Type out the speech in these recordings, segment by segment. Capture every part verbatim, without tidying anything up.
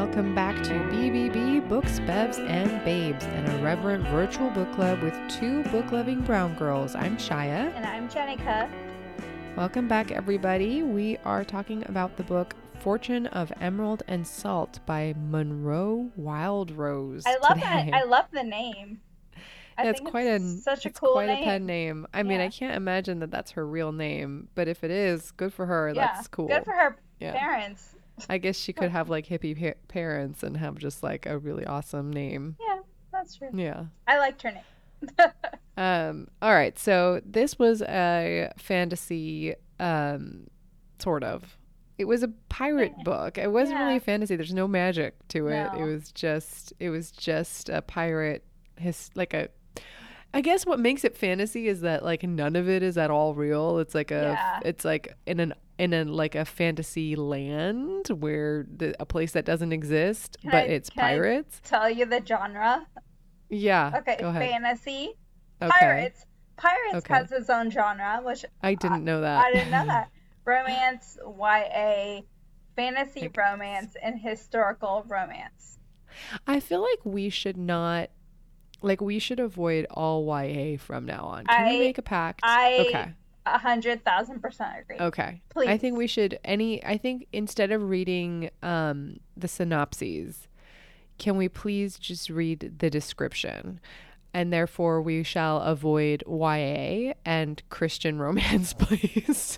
Welcome back to B B B Books, Bevs, and Babes, an irreverent virtual book club with two book-loving brown girls. I'm Shia. And I'm Jenica. Welcome back, everybody. We are talking about the book Fortune of Emerald and Salt by Monroe Wildrose. I love today. that. I love the name. I it's think quite it's a such a it's cool quite name. a pen name. I mean, Yeah. I can't imagine that that's her real name, but if it is, good for her. Yeah. That's cool. Good for her Yeah. parents. I guess she could have like hippie pa- parents and have just like a really awesome name. Yeah, that's true. Yeah. I liked her name. Um, all right. So this was a fantasy, um, sort of. It was a pirate Yeah. book. It wasn't Yeah. really a fantasy. There's no magic to it. No. It was just, it was just a pirate, his like a. I guess what makes it fantasy is that like none of it is at all real. It's like a, Yeah. it's like in an in a like a fantasy land where the a place that doesn't exist, Can but I- it's can I pirates. Tell you the genre. Yeah. Okay, Go ahead. fantasy. Okay. Pirates. Pirates Okay. has its own genre, which I didn't know that. I didn't know that. Romance, Y A, fantasy Like- romance, and historical romance. I feel like we should not, like we should avoid all Y A from now on. Can we I- make a pact? I okay. A hundred thousand percent agree. Okay. Please. I think we should any. I think instead of reading um, the synopses, can we please just read the description? And therefore, we shall avoid Y A and Christian romance, please.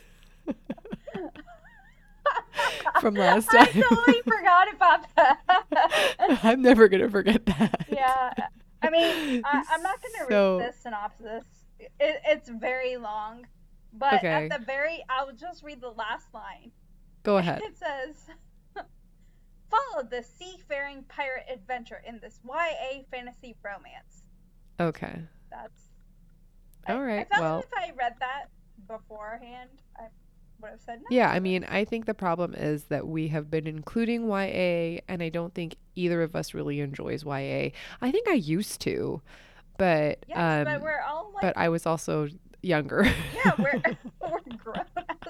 From last I time. totally forgot about that. I'm never gonna forget that. Yeah. I mean, I, I'm not going to So- read this synopsis. It, it's very long. But Okay. at the very, I'll just read the last line. Go ahead. It says, follow the seafaring pirate adventure in this Y A fantasy romance. Okay. That's. All I, right, I felt well- like if I read that beforehand, I would have said no. Yeah, I mean, I think the problem is that we have been including Y A, and I don't think either of us really enjoys Y A. I think I used to, but Yes, um, but we're all like. but I was also younger. Yeah, we're, we're grown as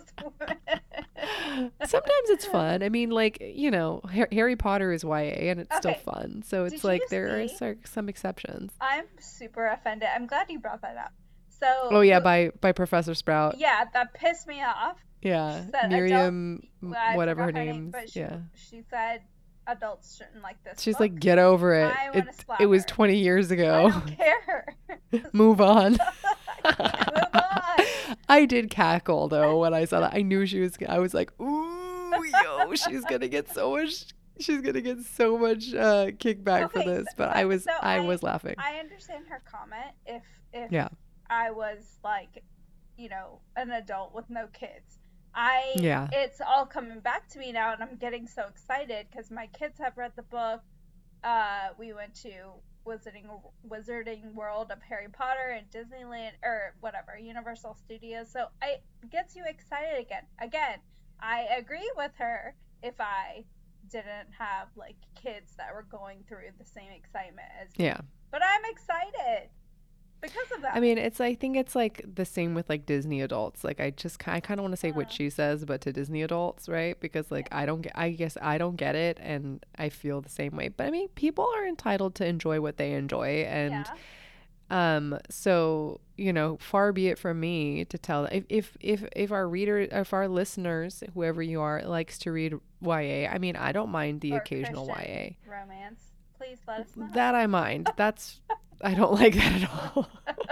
women. Sometimes it's fun. I mean, like, you know, Har- Harry Potter is Y A, and it's Okay. still fun. So Did it's you like there are see- cer- some exceptions. I'm super offended. I'm glad you brought that up. So. Oh yeah, by by Professor Sprout. Yeah, that pissed me off. Yeah, She said Miriam, m- Well, I whatever her forgot name. but she, Yeah. she said adults shouldn't like this. She's book. like, get over it. I It, wanna it was splatter. twenty years I ago. don't care. Move on. Move on. I did cackle though when I saw that. I knew she was. I was like, "Ooh, yo, she's gonna get so much. She's gonna get so much uh, kickback for Okay, this." so- But I was, so I, I- was laughing. I understand her comment. If if Yeah. I was like, you know, an adult with no kids. I Yeah. It's all coming back to me now, and I'm getting so excited because my kids have read the book. Uh, we went to Wizarding Wizarding World of Harry Potter and Disneyland or whatever Universal Studios. So I it gets you excited again. Again, I agree with her. If I didn't have like kids that were going through the same excitement as me. Yeah. But I'm excited because of that. I mean, it's. I think it's like the same with like Disney adults. Like I just, ki- I kind of want to say what Uh. she says, but to Disney adults, right? Because like I don't get. I guess I don't get it, and I feel the same way. But I mean, people are entitled to enjoy what they enjoy, and. yeah. Um, so, you know, far be it from me to tell if, if, if, if our reader, if our listeners, whoever you are, likes to read Y A, I mean, I don't mind the Or occasional Christian Y romance. Please let us know. A. That I mind. That's, I don't like that at all.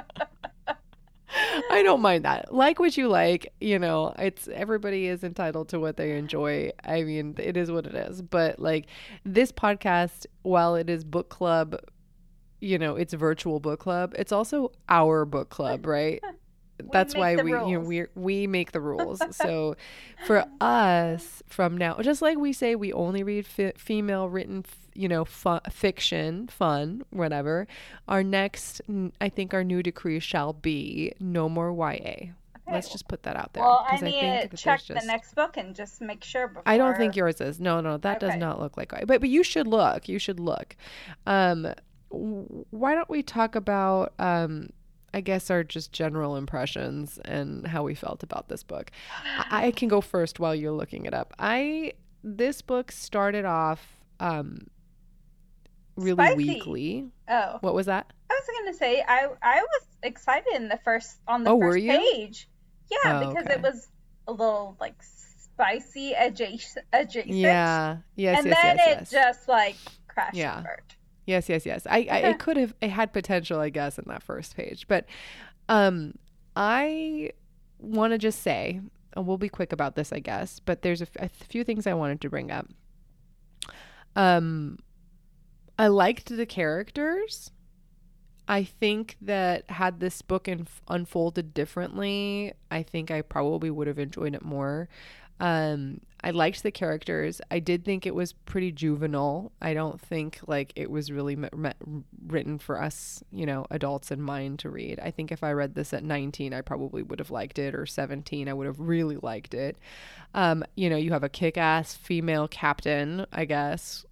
I don't mind that. Like what you like, you know, it's everybody is entitled to what they enjoy. I mean, it is what it is. But like this podcast, while it is book club, you know, it's virtual book club. It's also our book club, right? That's make why the we, you know, rules. we we make the rules. So for us from now, just like we say, we only read fi- female written, f- you know, fu- fiction, fun, whatever. Our next, n- I think our new decree shall be no more Y A. Let's Okay. just put that out there. Well, I 'cause need think to that check there's the next book and just make sure before. I don't think yours is. No, no, that does Okay. not look like Y A. But but you should look. You should look. Um, w- why don't we talk about um, I guess our just general impressions and how we felt about this book. I, I can go first while you're looking it up. I this book started off um really Spicy. weakly. Oh, What was that? I was gonna say I I was excited in the first on the Oh, were first you? page. Yeah, Oh, because okay. it was a little like spicy adjacent, adjacent, Yeah. Yes, and yes, then yes, it yes. just like crashed and Yeah. burned. Yes, yes, yes. I, I it could have it had potential, I guess, in that first page. But um I want to just say, and we'll be quick about this, I guess, but there's a, f- a few things I wanted to bring up. Um I liked the characters. I think that had this book inf- unfolded differently, I think I probably would have enjoyed it more. Um, I liked the characters. I did think it was pretty juvenile. I don't think like it was really me- me- written for us, you know, adults in mind to read. I think if I read this at nineteen, I probably would have liked it, or seventeen, I would have really liked it. Um, you know, you have a kick-ass female captain, I guess.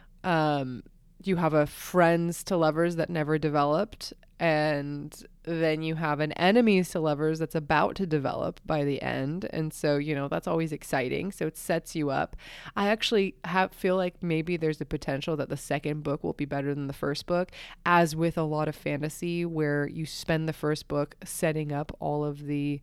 Um, you have a friends to lovers that never developed, and then you have an enemies to lovers that's about to develop by the end. And so, you know, that's always exciting. So it sets you up. I actually have feel like maybe there's a potential that the second book will be better than the first book, as with a lot of fantasy where you spend the first book setting up all of the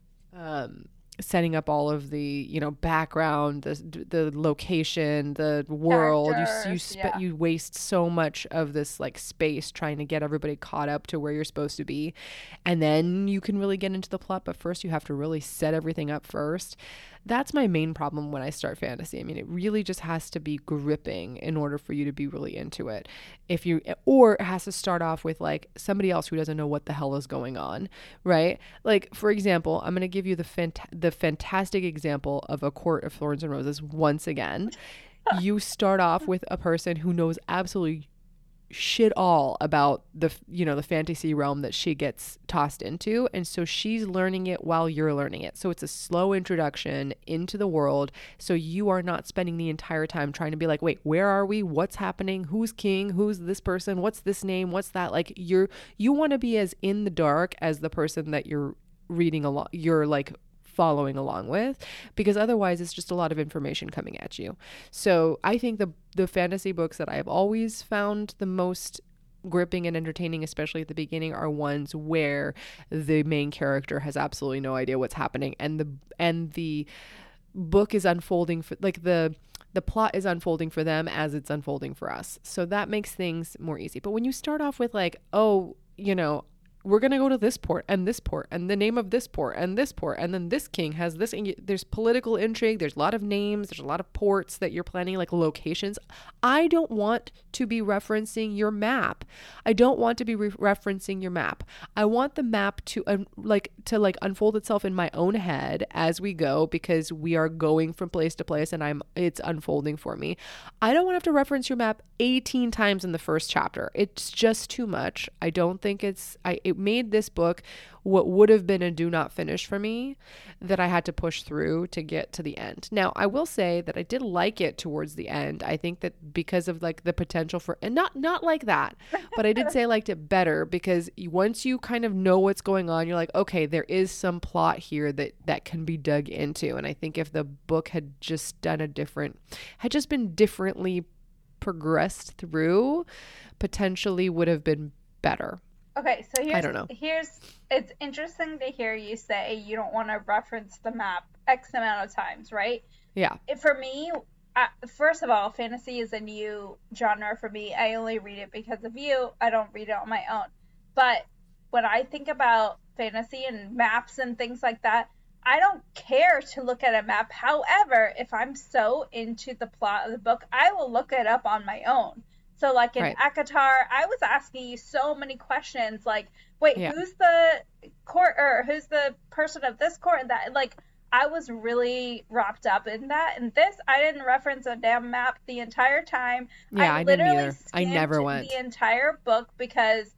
um setting up all of the, you know, background, the the location, the world. You you Characters, spe- yeah. you waste so much of this like space trying to get everybody caught up to where you're supposed to be, and then you can really get into the plot. But first, you have to really set everything up first. That's my main problem when I start fantasy. I mean, it really just has to be gripping in order for you to be really into it. If you, or it has to start off with like somebody else who doesn't know what the hell is going on, right? Like, for example, I'm going to give you the fant- the fantastic example of A Court of Thorns and Roses once again. You start off with a person who knows absolutely shit all about the, you know, the fantasy realm that she gets tossed into, and so she's learning it while you're learning it. So it's a slow introduction into the world, so you are not spending the entire time trying to be like, wait, where are we, what's happening, who's king, who's this person, what's this name, what's that. Like, you're you want to be as in the dark as the person that you're reading along, you're like following along with, because otherwise it's just a lot of information coming at you. So I think the the fantasy books that I've always found the most gripping and entertaining, especially at the beginning, are ones where the main character has absolutely no idea what's happening, and the and the book is unfolding for like the the plot is unfolding for them as it's unfolding for us. So that makes things more easy. But when you start off with like, oh, you know, we're going to go to this port and this port and the name of this port and this port, and then this king has this, and you, there's political intrigue, there's a lot of names, there's a lot of ports that you're planning, like locations. I don't want to be referencing your map. I don't want to be re- referencing your map. I want the map to um, like to like unfold itself in my own head as we go, because we are going from place to place and I'm it's unfolding for me. I don't want to have to reference your map eighteen times in the first chapter. It's just too much. I don't think it's I it made this book what would have been a do not finish for me, that I had to push through to get to the end. Now, I will say that I did like it towards the end. I think that because of like the potential for, and not not like that, but I did say I liked it better because once you kind of know what's going on, you're like, okay, there is some plot here that that can be dug into. And I think if the book had just done a different, had just been differently progressed through, potentially would have been better. Okay, so here's I don't know. here's it's interesting to hear you say you don't want to reference the map X amount of times, right? Yeah. It, for me, I, first of all, fantasy is a new genre for me. I only read it because of you. I don't read it on my own. But when I think about fantasy and maps and things like that, I don't care to look at a map. However, if I'm so into the plot of the book, I will look it up on my own. So like in Right. ACOTAR, I was asking you so many questions like, wait, Yeah. who's the court or who's the person of this court and that? Like, I was really wrapped up in that. And this, I didn't reference a damn map the entire time. Yeah, I, didn't literally either. I never skimmed went. the entire book because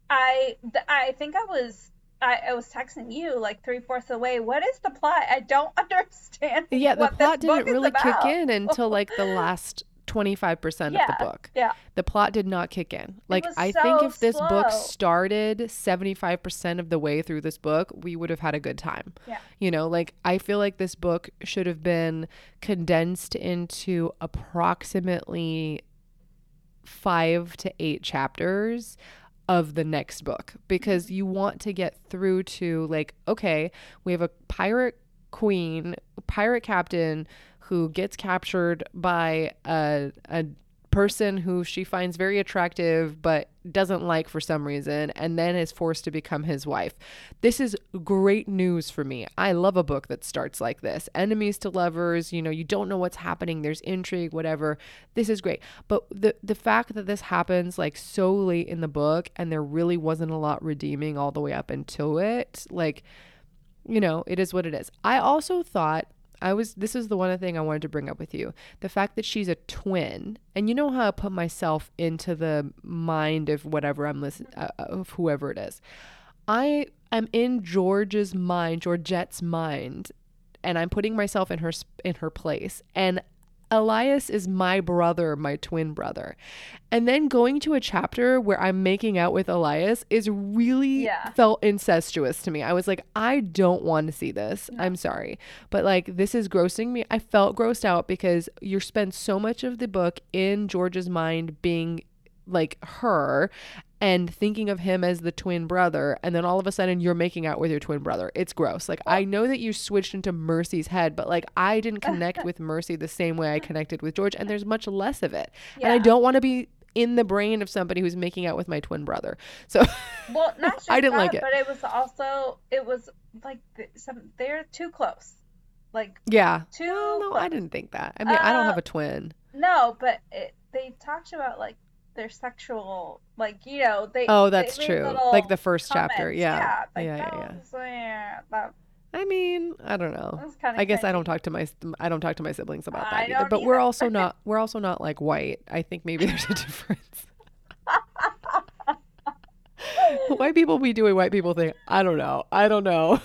I, th- I think I was, I, I was texting you like three fourths away. What is the plot? I don't understand. Yeah, the what plot this book didn't is really kick about. in until like the last twenty-five percent Yeah, of the book. yeah. The plot did not kick in. Like, was I so think if this book slow. started seventy-five percent of the way through this book, we would have had a good time. Yeah. You know, like, I feel like this book should have been condensed into approximately five to eight chapters of the next book, because you want to get through to, like, okay, we have a pirate queen, pirate captain who gets captured by a, a person who she finds very attractive but doesn't like for some reason, and then is forced to become his wife. This is great news for me. I love a book that starts like this. Enemies to lovers, you know, you don't know what's happening, there's intrigue, whatever. This is great. But the the fact that this happens like so late in the book and there really wasn't a lot redeeming all the way up into it, like, you know, it is what it is. I also thought I was, this is the one thing I wanted to bring up with you. The fact that she's a twin, and you know how I put myself into the mind of whatever I'm listening, uh, of whoever it is. I am in George's mind, Georgette's mind, and I'm putting myself in her, in her place. And Elias is my brother, my twin brother. And then going to a chapter where I'm making out with Elias is really Yeah. felt incestuous to me. I was like, I don't want to see this. No. I'm sorry. But like, this is grossing me. I felt grossed out because you spend so much of the book in George's mind being like her and thinking of him as the twin brother, and then all of a sudden you're making out with your twin brother. It's gross. Like, I know that you switched into Mercy's head, but like, I didn't connect with Mercy the same way I connected with George, and there's much less of it. Yeah. And I don't want to be in the brain of somebody who's making out with my twin brother. So Well, not just I didn't that, like it. but it was also, it was like th- some they're too close. Like, Yeah. too Well, no, close. I didn't think that. I mean, I don't Uh, have a twin. No, but it, they talked about like their sexual, like, you know, they. Oh, that's they made true. little Like the first comments. chapter. Yeah. Yeah, like yeah, that yeah, yeah. was, yeah, that, I mean, I don't know. that was kind of. I guess I don't talk to my I don't talk to my siblings about I that either. don't But we're either. also not we're also not like white. I think maybe there's a difference. White people be doing white people thing. I don't know. I don't know.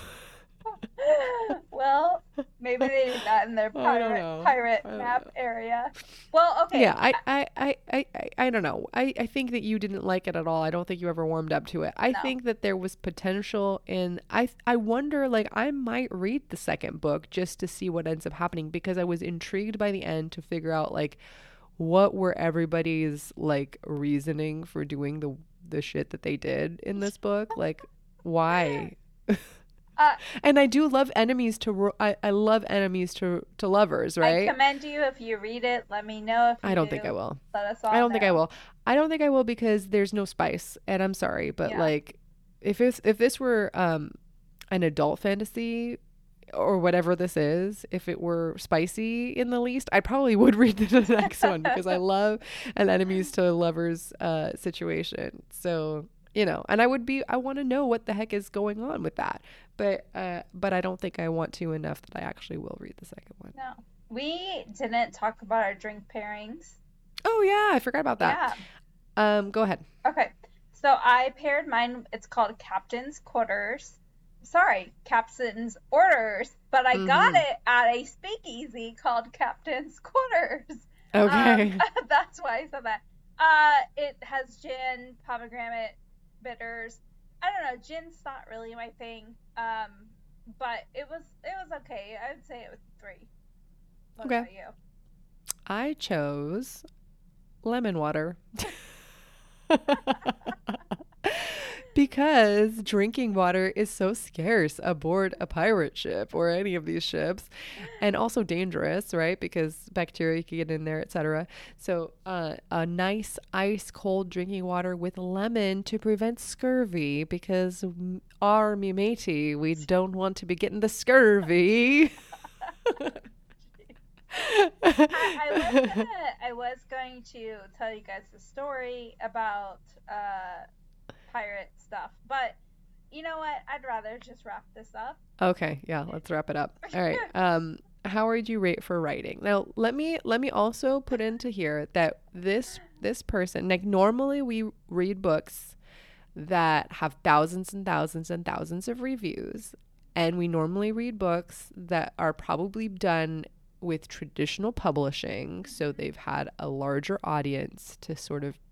Well, maybe they did that in their I don't pirate know. pirate I don't map know. area. Well, okay. Yeah, I, I, I, I, I, I don't know. I, I think that you didn't like it at all. I don't think you ever warmed up to it. I No. think that there was potential in I I wonder, like, I might read the second book just to see what ends up happening, because I was intrigued by the end to figure out like what were everybody's like reasoning for doing the the shit that they did in this book. Like, why? Uh, And I do love enemies to ro- I, I love enemies to to lovers, I right? commend you if you read it. Let me know if you I don't think do. I will. Let us all I don't think I know. will. I don't think I will because there's no spice, and I'm sorry, but Yeah. like, if it's if this were um an adult fantasy or whatever this is, if it were spicy in the least, I probably would read the next one because I love an enemies to lovers uh situation. So, you know, and I would be I want to know what the heck is going on with that, but uh but I don't think I want to enough that I actually will read the second one. No. We didn't talk about our drink pairings. Oh yeah, I forgot about that. Yeah. Um, go ahead. Okay. So I paired mine. It's called Captain's Quarters. Sorry, Captain's Orders. But I got Mhm. it at a speakeasy called Captain's Quarters. Okay. Um, that's why I said that. Uh, it has gin, pomegranate, bitters. I don't know. Gin's not really my thing. Um, but it was it was okay. I would say it was three. What Okay. about you? I chose lemon water. Because drinking water is so scarce aboard a pirate ship or any of these ships, and also dangerous, right? Because bacteria can get in there, et cetera. So uh, a nice ice cold drinking water with lemon to prevent scurvy, because m- our me matey, we don't want to be getting the scurvy. I, I was gonna, I was going to tell you guys the story about uh, pirate stuff, but you know what? I'd rather just wrap this up. Okay, yeah, let's wrap it up. All right. Um, how would you rate for writing? Now, let me let me also put into here that this this person, like, normally we read books that have thousands and thousands and thousands of reviews, and we normally read books that are probably done with traditional publishing. So they've had a larger audience to sort of,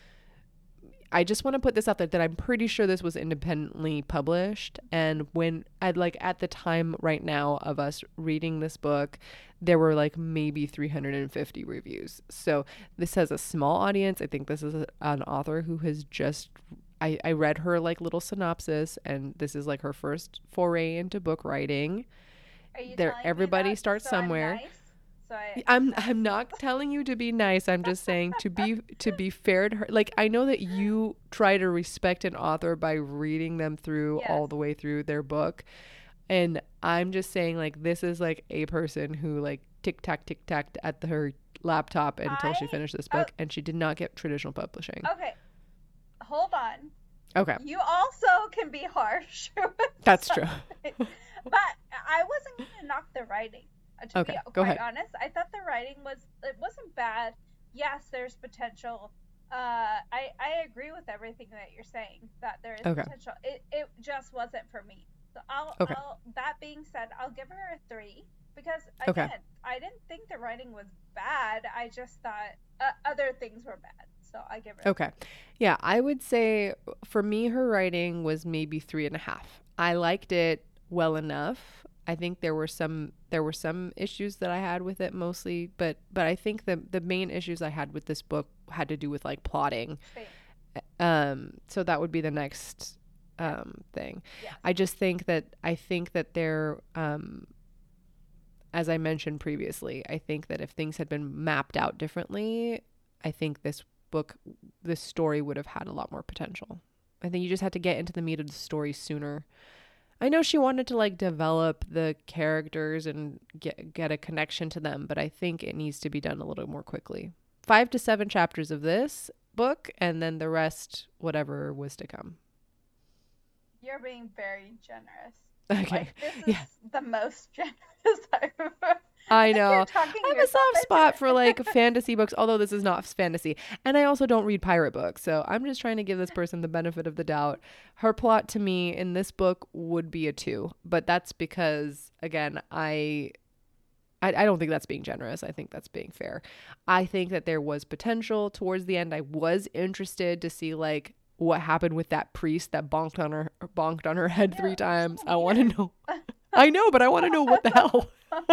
I just want to put this out there that I'm pretty sure this was independently published. And when I'd like at the time right now of us reading this book, there were like maybe three hundred fifty reviews. So this has a small audience. I think this is a, an author who has just, I, I read her like little synopsis, and this is like her first foray into book writing. Are you There, telling me everybody that starts so I'm somewhere. nice? So I, I'm I'm not telling you to be nice. I'm just saying to be to be fair to her. Like, I know that you try to respect an author by reading them through Yes. all the way through their book. And I'm just saying, like, this is like a person who like tick tack tick tack at the, her laptop until she I- finished this oh. book, and she did not get traditional publishing. Okay, hold on. Okay, You also can be harsh. with that's true. something. But I wasn't going to knock the writing. uh, To Okay, be go quite ahead. honest, I thought the writing was it wasn't bad. Yes, there's potential. Uh, I I agree with everything that you're saying. That there is Okay. potential. It it just wasn't for me. So I'll, Okay. I'll that being said, I'll give her a three because Okay. again, I didn't think the writing was bad. I just thought uh, other things were bad. So I give her. Okay. Yeah, I would say for me, her writing was maybe three and a half. I liked it well enough. I think there were some there were some issues that I had with it mostly, but but I think the the main issues I had with this book had to do with like plotting. Same. Um, so that would be the next um thing. Yes. I just think that I think that there um as I mentioned previously, I think that if things had been mapped out differently, I think this book, this story would have had a lot more potential. I think you just had to get into the meat of the story sooner. I know she wanted to like develop the characters and get get a connection to them, but I think it needs to be done a little more quickly. Five to seven chapters of this book, and then the rest, whatever was to come. You're being very generous. Okay. Like, this is Yeah. the most generous I've ever. I think know. You're talking I have a yourself soft into spot it. for like fantasy books, although this is not fantasy. And I also don't read pirate books. So I'm just trying to give this person the benefit of the doubt. Her plot to me in this book would be a two, but that's because, again, I. I, I don't think that's being generous. I think that's being fair. I think that there was potential towards the end. I was interested to see like what happened with that priest that bonked on her bonked on her head Yeah, three it's times. so I want to weird. know. I know, but I want to know what the hell.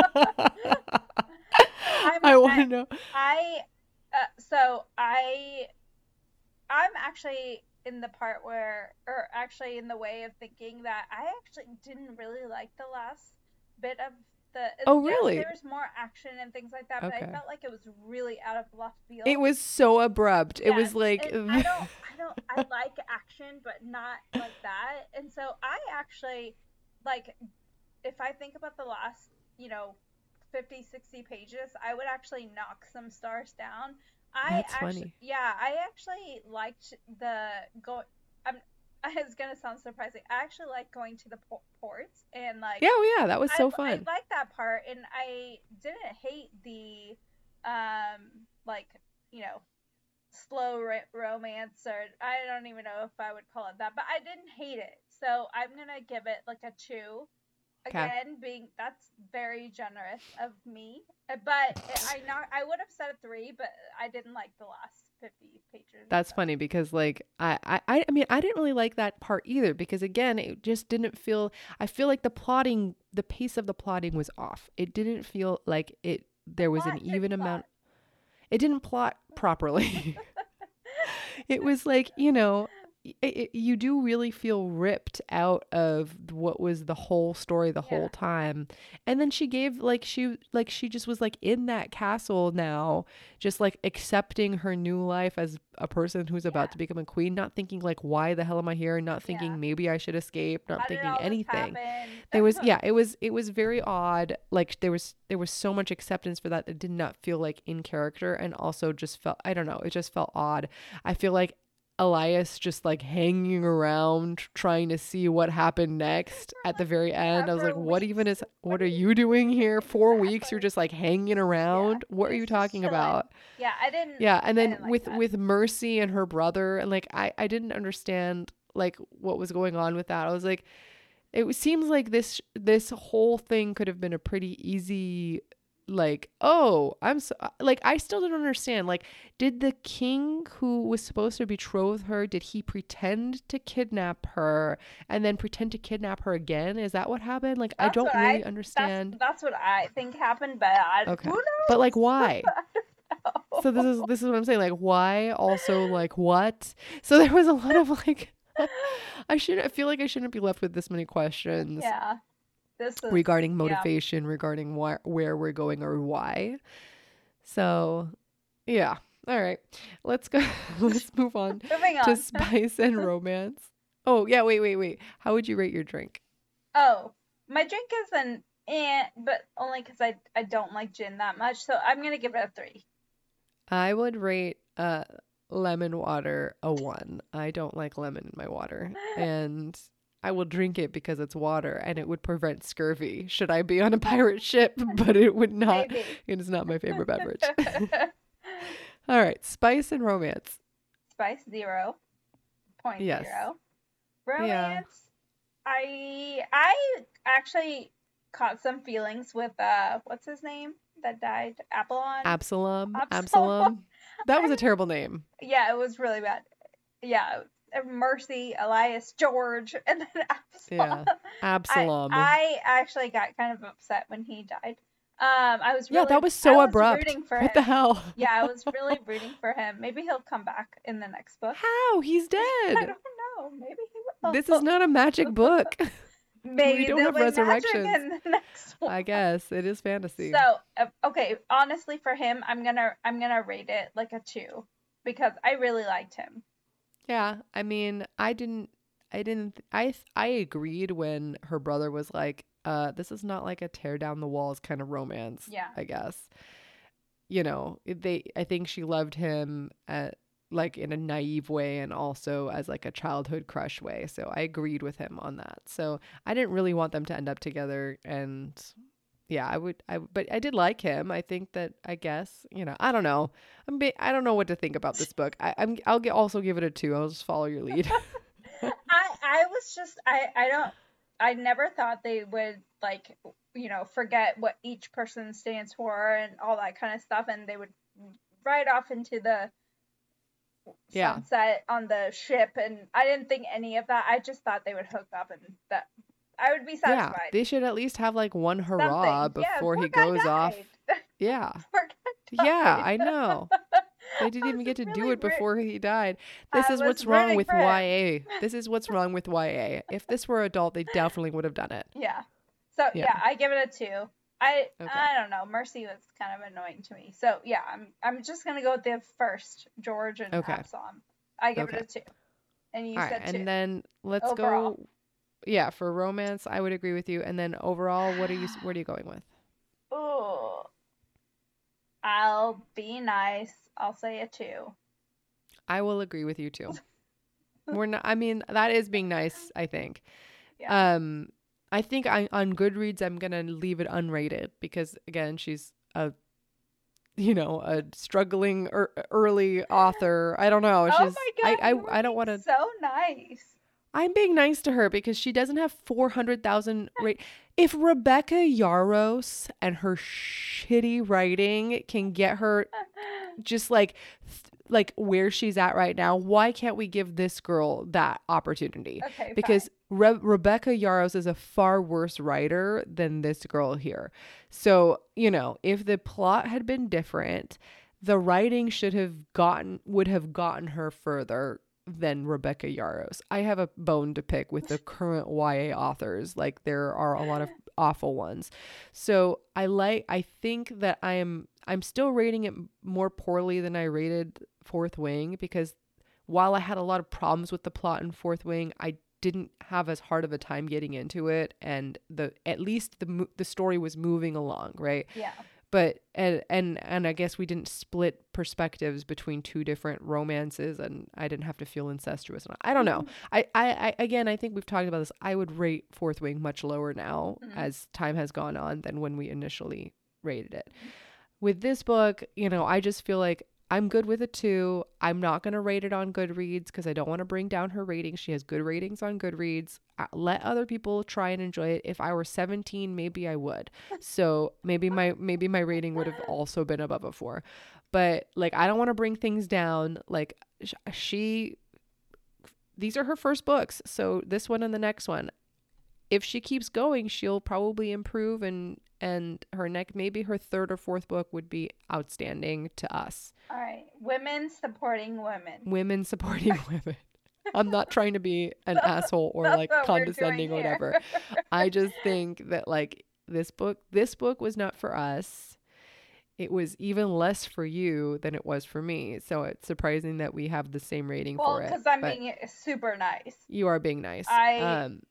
I'm, I want I, to know. I uh, so I I'm actually in the part where or actually in the way of thinking that I actually didn't really like the last bit of the Oh, yes, really? there was more action and things like that, but Okay. I felt like it was really out of left field. It was so abrupt. It was Yes, like and I don't I don't I like action but not like that. And so I actually like if I think about the last, you know, fifty, sixty pages, I would actually knock some stars down. I That's actually funny. yeah, I actually liked the go I'm it's gonna sound surprising. I actually like going to the po- ports and like Yeah, oh yeah, that was so I, fun. I like that part, and I didn't hate the, um, like you know, slow ro- romance, or I don't even know if I would call it that, but I didn't hate it. So I'm gonna give it like a two. 'Kay. Again, being that's very generous of me, Uh, but I not I would have said a three, but I didn't like the last fifty pages. That's so. funny because like I, I I mean I didn't really like that part either because again it just didn't feel I feel like the plotting the pace of the plotting was off. It didn't feel like it there was an Plot didn't even plot. amount it didn't plot properly. It was like, you know, it, it, you do really feel ripped out of what was the whole story the Yeah. whole time. And then she gave like she like she just was like in that castle now, just like accepting her new life as a person who's about Yeah. to become a queen, not thinking like why the hell am I here, not thinking Yeah. maybe I should escape, not How did thinking all this anything. happen? There was yeah, it was it was very odd. Like there was there was so much acceptance for that that did not feel like in character and also just felt I don't know, it just felt odd. I feel like Elias just like hanging around trying to see what happened next at the very end. I was for like, what weeks. even is What what are are you you doing here? Four weeks you're Exactly. just like hanging around. What are He's you just talking chilling. about? Yeah, I didn't. Yeah, and I then didn't like with that. with Mercy and her brother and like I I didn't understand like what was going on with that. I was like it was- seems like this this whole thing could have been a pretty easy like, oh, I'm so, like, I still don't understand. Like, did the king who was supposed to betroth her, did he pretend to kidnap her and then pretend to kidnap her again? Is that what happened? Like, I That's don't what really I understand. that's that's what I think happened, but I, Okay. who But like, knows? why? So this is this is what I'm saying. Like, why? Also, like, what? So there was a lot of like, I shouldn't I feel like I shouldn't be left with this many questions Yeah, this is regarding yeah. motivation, regarding why, where we're going or why. So, yeah. All right. Let's go. Let's move on Moving to on. spice and romance. Oh, yeah. Wait, wait, wait. How would you rate your drink? Oh, my drink is an eh, but only because I I don't like gin that much, so I'm gonna give it a three. I would rate uh lemon water a one. I don't like lemon in my water, and I will drink it because it's water and it would prevent scurvy should I be on a pirate ship, but it would not. Maybe. It is not my favorite beverage. All right, spice and romance. Spice zero point Yes. zero. Yeah. Romance. I I actually caught some feelings with uh what's his name that died? Apollon. Absalom. Absalom. Absalom. That was a terrible name. Yeah, it was really bad. Yeah, Mercy, Elias, George, and then Absalom. Yeah. Absalom. I, I actually got kind of upset when he died. Um, I was really, yeah, that was so I was abrupt. rooting for What him. the hell? Yeah, I was really rooting for him. Maybe he'll come back in the next book. How? He's I dead. don't know. Maybe he will. This is not a magic book. Maybe we don't there'll have be magic resurrections. in the next one. I guess it is fantasy. So uh, okay, honestly, for him, I'm gonna I'm gonna rate it like a two because I really liked him. Yeah, I mean, I didn't, I didn't, I, I agreed when her brother was like, uh, this is not like a tear down the walls kind of romance. Yeah. I guess, you know, they, I think she loved him at like in a naive way and also as like a childhood crush way. So I agreed with him on that. So I didn't really want them to end up together. And yeah, I would, I, but I did like him. I think that, I guess, you know, I don't know. I'm, be, I don't know what to think about this book. I, I'm, I'll get, also give it a two. I'll just follow your lead. I I was just I I don't I never thought they would like you know forget what each person stands for and all that kind of stuff, and they would ride off into the Yeah. sunset on the ship, and I didn't think any of that. I just thought they would hook up and that I would be Yeah, satisfied. they should at least have like one hurrah Something. Yeah, before poor he guy goes off. died. Yeah. Poor guy Yeah, died. I know. They didn't I even was get to do really it roo- before he died. This I is was what's wrong rooting with for him. Y A. This is what's wrong with Y A. If this were adult, they definitely would have done it. Yeah. So Yeah. yeah, I give it a two. I Okay. I don't know. Mercy was kind of annoying to me. So yeah, I'm I'm just gonna go with the first George and Okay. Absalom. I give Okay. it a two. And you All right, said two. and then let's Overall. go. Yeah, for romance, I would agree with you. And then overall, what are you? What are you going with? Oh, I'll be nice. I'll say a two. I will agree with you too. We're not. I mean, that is being nice. I think. Yeah. Um, I think I on Goodreads I'm gonna leave it unrated because again she's a, you know, a struggling er- early author. I don't know. Oh She's. my god. I you were I, I don't being want to. So nice. I'm being nice to her because she doesn't have four hundred thousand rate. If Rebecca Yaros and her shitty writing can get her just like th- like where she's at right now, why can't we give this girl that opportunity? Okay. Because Re- Rebecca Yaros is a far worse writer than this girl here. So, you know, if the plot had been different, the writing should have gotten would have gotten her further than Rebecca Yaros. I have a bone to pick with the current Y A authors. Like there are a lot of awful ones. So I like I think that I am I'm still rating it more poorly than I rated Fourth Wing because while I had a lot of problems with the plot in Fourth Wing, I didn't have as hard of a time getting into it, and the at least the mo- the story was moving along, right? Yeah. But and and and I guess we didn't split perspectives between two different romances, and I didn't have to feel incestuous. I don't know. I, I, I again, I think we've talked about this. I would rate Fourth Wing much lower now Mhm. as time has gone on than when we initially rated it. With this book, you know, I just feel like I'm good with a two. I'm not going to rate it on Goodreads because I don't want to bring down her ratings. She has good ratings on Goodreads. Uh, let other people try and enjoy it. If I were seventeen, maybe I would. So maybe my maybe my rating would have also been above a four. But like, I don't want to bring things down. Like sh- she, these are her first books. So this one and the next one, if she keeps going, she'll probably improve, and and her neck, maybe her third or fourth book would be outstanding to us. All right. Women supporting women. Women supporting women. I'm not trying to be an That's- asshole or that's like what we're condescending doing or here. whatever. I just think that like this book, this book was not for us. It was even less for you than it was for me. So it's surprising that we have the same rating Well, for it. because I'm but being super nice. you are being nice. I- um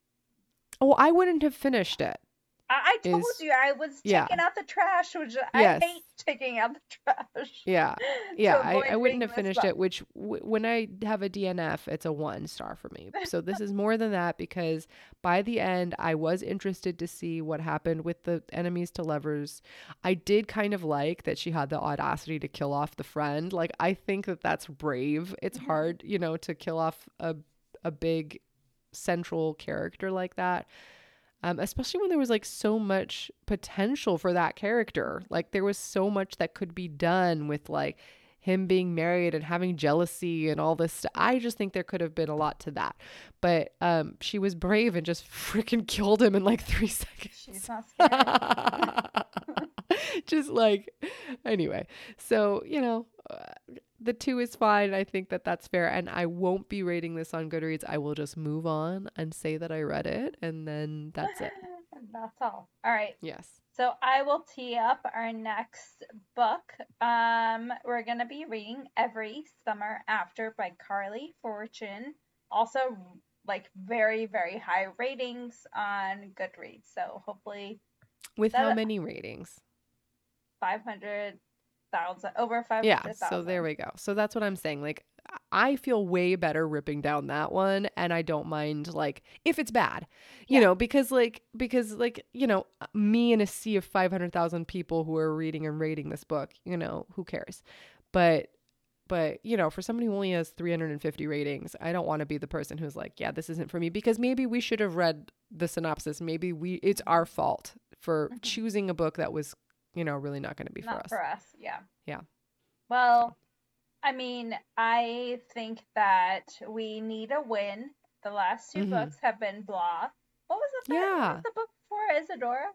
Oh, I wouldn't have finished it. I, I told Is- you I was yeah. taking out the trash, which I Yes. hate taking out the trash. Yeah. to Yeah, I, avoid I wouldn't reading have this finished book. it, which w- when I have a D N F, it's a one star for me. So this is more than that because by the end, I was interested to see what happened with the enemies to lovers. I did kind of like that she had the audacity to kill off the friend. Like, I think that that's brave. It's Mhm. hard, you know, to kill off a, a big central character like that. Um, especially when there was like so much potential for that character. Like there was so much that could be done with like him being married and having jealousy and all this stuff. I just think there could have been a lot to that. But um, she was brave and just freaking killed him in like three seconds. She's not scared. Just like, anyway. So, you know, uh, the two is fine. I think that that's fair. And I won't be rating this on Goodreads. I will just move on and say that I read it. And then that's it. That's all. All right. Yes. So I will tee up our next book. Um, we're gonna be reading Every Summer After by Carly Fortune. Also, like very very high ratings on Goodreads. So hopefully With That- how many ratings? five hundred thousand, over five Yeah. hundred thousand. So there we go. So that's what I'm saying. Like, I feel way better ripping down that one, and I don't mind like if it's bad, you Yeah. know, because like because like you know me in a sea of five hundred thousand people who are reading and rating this book, you know, who cares? But but you know, for somebody who only has three hundred fifty ratings, I don't want to be the person who's like, yeah, this isn't for me, because maybe we should have read the synopsis. Maybe we it's our fault for Mhm. choosing a book that was, you know, really not going to be for Not us. for us. Yeah. Yeah. Well, I mean, I think that we need a win. The last two Mhm. books have been blah. What was the, Yeah. what was the book before Isadora?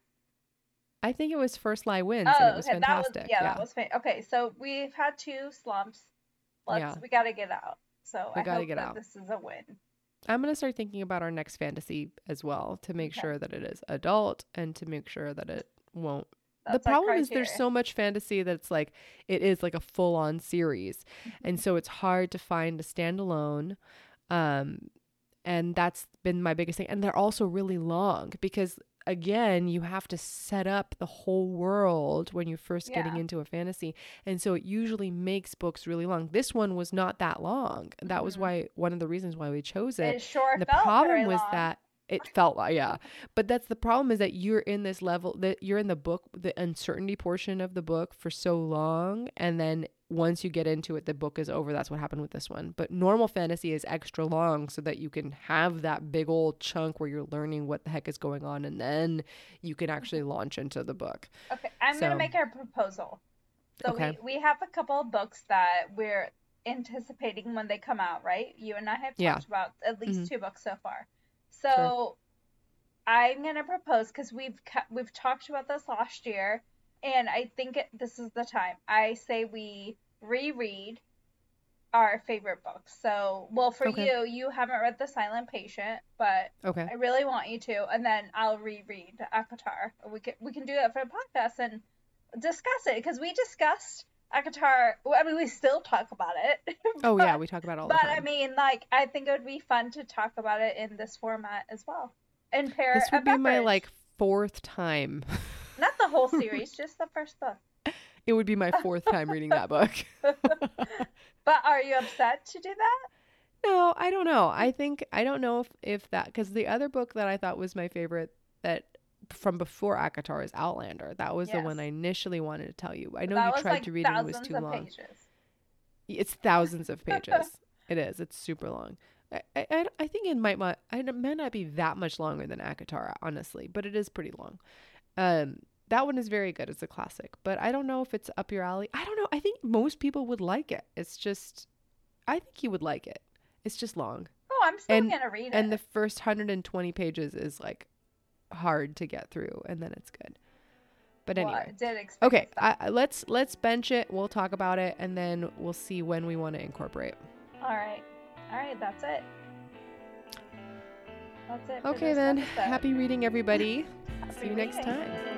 I think it was First Lie Wins, Oh, and it was okay, fantastic. that was yeah, that was fa- okay. So we've had two slumps. Let's Yeah. we got to get out. So We I gotta hope get that out. this is a win. I'm going to start thinking about our next fantasy as well to make Okay. sure that it is adult and to make sure that it won't. That's the our problem is there's criteria. so much fantasy that's like it is like a full on series. Mm-hmm. And so it's hard to find a standalone. Um, and that's been my biggest thing. And they're also really long because, again, you have to set up the whole world when you're first getting Yeah. into a fantasy. And so it usually makes books really long. This one was not that long. That was Mhm. why one of the reasons why we chose it. It sure And the felt problem very was long. that it felt like, yeah. But that's the problem, is that you're in this level, that you're in the book, the uncertainty portion of the book for so long. And then once you get into it, the book is over. That's what happened with this one. But normal fantasy is extra long so that you can have that big old chunk where you're learning what the heck is going on. And then you can actually launch into the book. Okay, I'm gonna So- make our proposal. So Okay. we we have a couple of books that we're anticipating when they come out, right? You and I have talked Yeah. about at least Mhm. two books so far. So I'm gonna propose, because we've cu- we've talked about this last year, and I think it, this is the time. I say we reread our favorite books. So, well, for Okay. you, you haven't read The Silent Patient, but Okay. I really want you to, and then I'll reread Akatar. We can we can do that for the podcast and discuss it, because we discussed Akatar. Well, I mean, we still talk about it. Oh, but, yeah. We talk about it all the But time. I mean, like, I think it would be fun to talk about it in this format as well, and pair This a would be my beverage. like fourth time. Not the whole series, just the first book. It would be my fourth time reading that book. But are you upset to do that? No, I don't know. I think I don't know if, if that, because the other book that I thought was my favorite that from before Akatar is Outlander. That was the Yes. one I initially wanted to tell you. I know That you was tried like to read it and it was thousands too of long. pages. It's thousands of pages. It is. It's super long. I, I, I think it might not, it might not be that much longer than Akatara, honestly, but it is pretty long. Um, that one is very good. It's a classic, but I don't know if it's up your alley. I don't know. I think most people would like it. It's just, I think you would like it. It's just long. Oh, I'm still and, gonna read it. And the first one hundred twenty pages is like hard to get through, and then it's good. But well, anyway, I did expect okay. I, let's let's bench it. We'll talk about it, and then we'll see when we want to incorporate. All right, all right. That's it. That's it. Okay then. Happy reading, everybody. Happy see you reading. next time.